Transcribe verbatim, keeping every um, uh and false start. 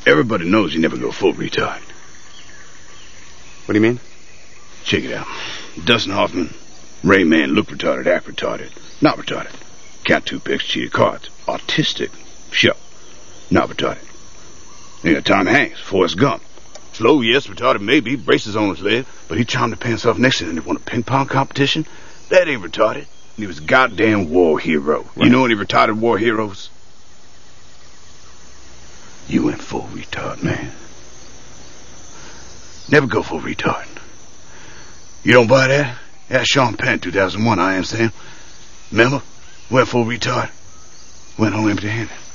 Everybody knows you never go full retard. What do you mean? Check it out. Dustin Hoffman, Rain Man, look retarded, act retarded, not retarded. Count two picks, cheated cards. Autistic, sure, not retarded. You got Tom Hanks, Forrest Gump. Slow, yes, retarded maybe, braces on his leg, but he charmed the pants off next to him and he won a ping pong competition. That ain't retarded. And he was a goddamn war hero. Right. You know any retarded war heroes? You went full retard, man. Never go full retard. You don't buy that? Ask Sean Penn, two thousand one, I am saying. Remember? Went full retard. Went home empty-handed.